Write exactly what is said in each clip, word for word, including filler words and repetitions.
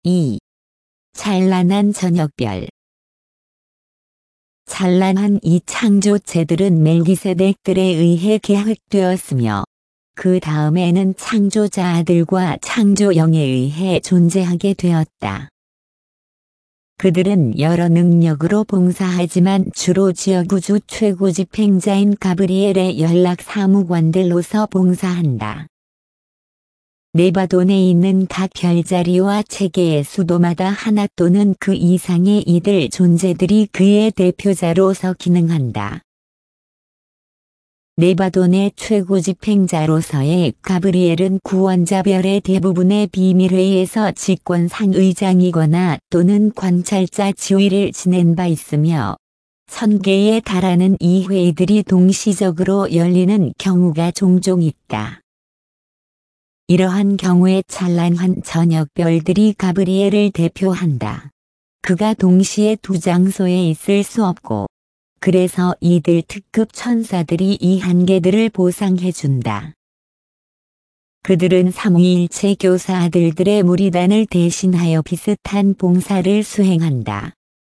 이. 찬란한 저녁별. 찬란한 이 창조체들은 멜기세덱들에 의해 계획되었으며 그 다음에는 창조자들과 창조영에 의해 존재하게 되었다. 그들은 여러 능력으로 봉사하지만 주로 지역우주 최고 집행자인 가브리엘의 연락 사무관들로서 봉사한다. 네바돈에 있는 각 별자리와 체계의 수도마다 하나 또는 그 이상의 이들 존재들이 그의 대표자로서 기능한다. 네바돈의 최고 집행자로서의 가브리엘은 구원자별의 대부분의 비밀회의에서 집권상 의장이거나 또는 관찰자 지위를 지낸 바 있으며 천 개에 달하는 이 회의들이 동시적으로 열리는 경우가 종종 있다. 이러한 경우에 찬란한 저녁별들이 가브리엘을 대표한다. 그가 동시에 두 장소에 있을 수 없고 그래서 이들 특급 천사들이 이 한계들을 보상해준다. 그들은 삼위일체 교사 아들들의 무리단을 대신하여 비슷한 봉사를 수행한다.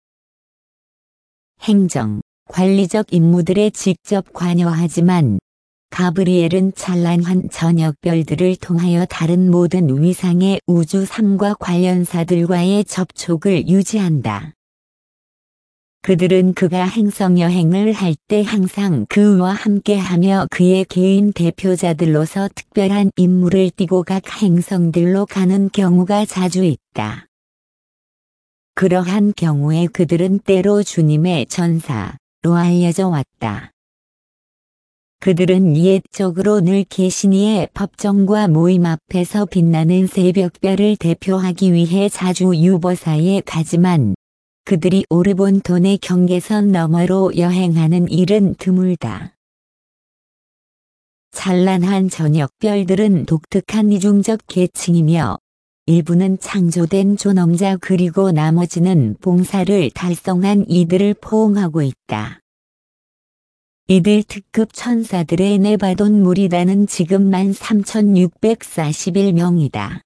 행정, 관리적 임무들에 직접 관여하지만 가브리엘은 찬란한 저녁별들을 통하여 다른 모든 위상의 우주 삶과 관련사들과의 접촉을 유지한다. 그들은 그가 행성 여행을 할 때 항상 그와 함께하며 그의 개인 대표자들로서 특별한 임무를 띠고 각 행성들로 가는 경우가 자주 있다. 그러한 경우에 그들은 때로 주님의 전사로 알려져 왔다. 그들은 옛적으로 늘 계시니의 법정과 모임 앞에서 빛나는 새벽별을 대표하기 위해 자주 유보사에 가지만 그들이 오르본톤의 경계선 너머로 여행하는 일은 드물다. 찬란한 저녁별들은 독특한 이중적 계층이며 일부는 창조된 존엄자 그리고 나머지는 봉사를 달성한 이들을 포옹하고 있다. 이들 특급 천사들의 네바돈 무리단은 지금만 삼천육백사십일 명이다.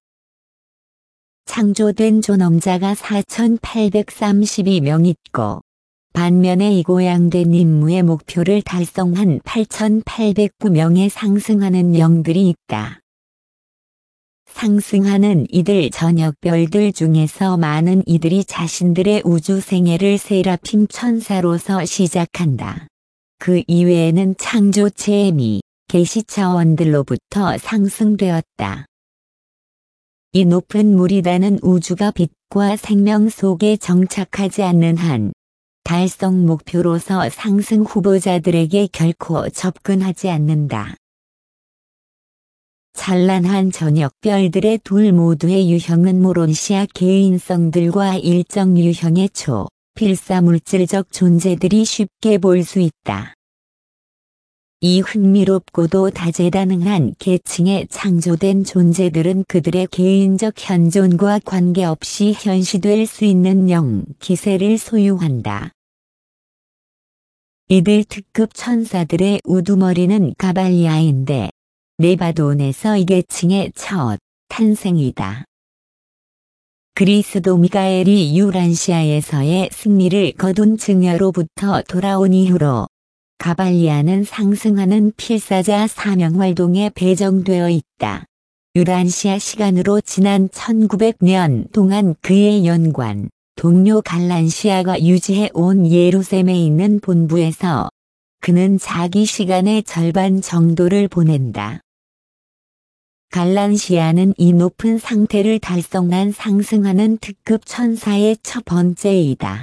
창조된 존엄자가 사천팔백삼십이 명 있고 반면에 이 고양된 임무의 목표를 달성한 팔천팔백구 명에 상승하는 영들이 있다. 상승하는 이들 저녁별들 중에서 많은 이들이 자신들의 우주 생애를 세라핌 천사로서 시작한다. 그 이외에는 창조체의 미, 계시 차원들로부터 상승되었다. 이 높은 무리단은 우주가 빛과 생명 속에 정착하지 않는 한 달성 목표로서 상승 후보자들에게 결코 접근하지 않는다. 찬란한 저녁별들의 둘 모두의 유형은 모론시아 개인성들과 일정 유형의 초, 필사물질적 존재들이 쉽게 볼 수 있다. 이 흥미롭고도 다재다능한 계층의 창조된 존재들은 그들의 개인적 현존과 관계없이 현시될 수 있는 영, 기세를 소유한다. 이들 특급 천사들의 우두머리는 가발리아인데 네바돈에서 이 계층의 첫 탄생이다. 그리스도 미가엘이 유란시아에서의 승리를 거둔 증여로부터 돌아온 이후로 가발리아는 상승하는 필사자 사명활동에 배정되어 있다. 유란시아 시간으로 지난 천구백 년 동안 그의 연관, 동료 갈란시아가 유지해 온 예루살렘에 있는 본부에서 그는 자기 시간의 절반 정도를 보낸다. 갈란시아는 이 높은 상태를 달성한 상승하는 특급 천사의 첫 번째이다.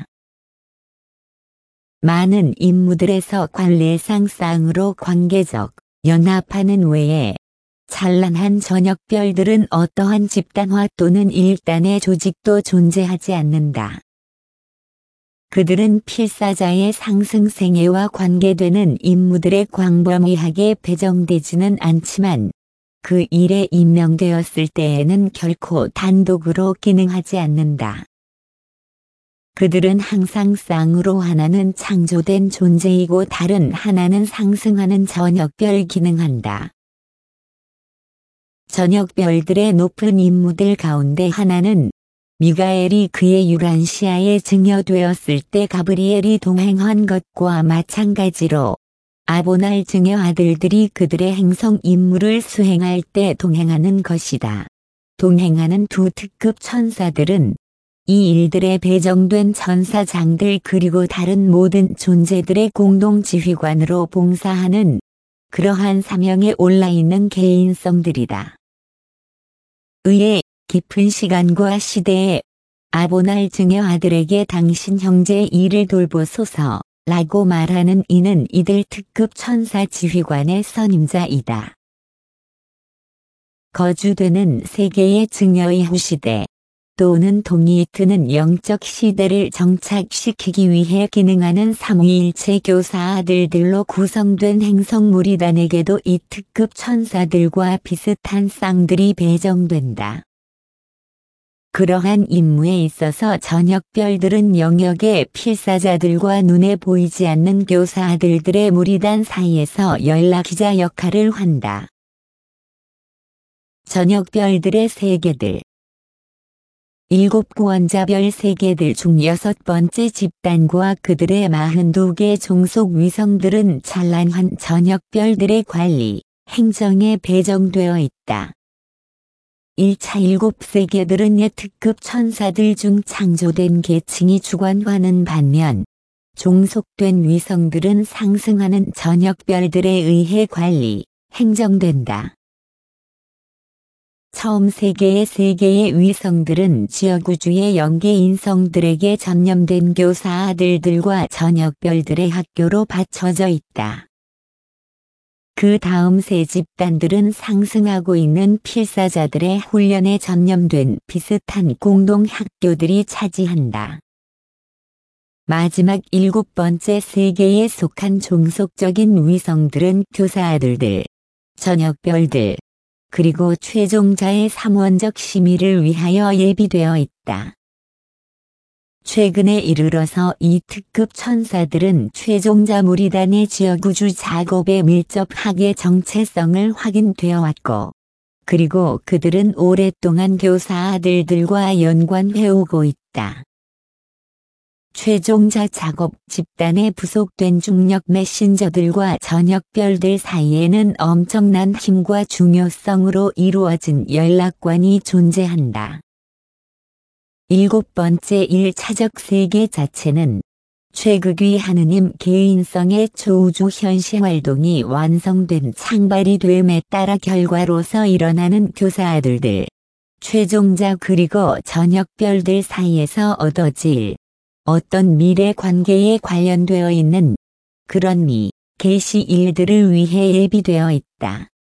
많은 임무들에서 관례상 쌍으로 관계적, 연합하는 외에 찬란한 저녁별들은 어떠한 집단화 또는 일단의 조직도 존재하지 않는다. 그들은 필사자의 상승 생애와 관계되는 임무들에 광범위하게 배정되지는 않지만 그 일에 임명되었을 때에는 결코 단독으로 기능하지 않는다. 그들은 항상 쌍으로 하나는 창조된 존재이고 다른 하나는 상승하는 저녁별 기능한다. 저녁별들의 높은 임무들 가운데 하나는 미가엘이 그의 유란시아에 증여되었을 때 가브리엘이 동행한 것과 마찬가지로 아보날 증여 아들들이 그들의 행성 임무를 수행할 때 동행하는 것이다. 동행하는 두 특급 천사들은 이 일들에 배정된 천사장들 그리고 다른 모든 존재들의 공동 지휘관으로 봉사하는 그러한 사명에 올라있는 개인성들이다. 의의 깊은 시간과 시대에 아보날 증여 아들에게 당신 형제의 일을 돌보소서 라고 말하는 이는 이들 특급 천사 지휘관의 선임자이다. 거주되는 세계의 증여의 후시대 또는 동이트는 영적 시대를 정착시키기 위해 기능하는 삼위일체 교사 아들들로 구성된 행성 무리단에게도 이 특급 천사들과 비슷한 쌍들이 배정된다. 그러한 임무에 있어서 저녁별들은 영역의 필사자들과 눈에 보이지 않는 교사 아들들의 무리단 사이에서 연락기자 역할을 한다. 저녁별들의 세계들 일곱 구원자별 세계들 중 여섯 번째 집단과 그들의 마흔두 개 종속 위성들은 찬란한 저녁별들의 관리, 행정에 배정되어 있다. 일 차 일곱 세계들은 옛 특급 천사들 중 창조된 계층이 주관하는 반면 종속된 위성들은 상승하는 저녁별들에 의해 관리, 행정된다. 처음 세계의 세 개의 위성들은 지역우주의 영계 인성들에게 전념된 교사 아들들과 저녁별들의 학교로 받쳐져 있다. 그 다음 세 집단들은 상승하고 있는 필사자들의 훈련에 전념된 비슷한 공동 학교들이 차지한다. 마지막 일곱 번째 세계에 속한 종속적인 위성들은 교사 아들들, 저녁별들, 그리고 최종자의 삼원적 심의를 위하여 예비되어 있다. 최근에 이르러서 이 특급 천사들은 최종자 무리단의 지역우주 작업에 밀접하게 정체성을 확인되어 왔고, 그리고 그들은 오랫동안 교사 아들들과 연관해 오고 있다. 최종자 작업 집단에 부속된 중력 메신저들과 저녁별들 사이에는 엄청난 힘과 중요성으로 이루어진 연락관이 존재한다. 일곱 번째 일 차적 세계 자체는 최극위 하느님 개인성의 초우주 현시 활동이 완성된 창발이 됨에 따라 결과로서 일어나는 교사 아들들, 최종자 그리고 저녁별들 사이에서 얻어질 어떤 미래 관계에 관련되어 있는 그런 미, 계시 일들을 위해 예비되어 있다.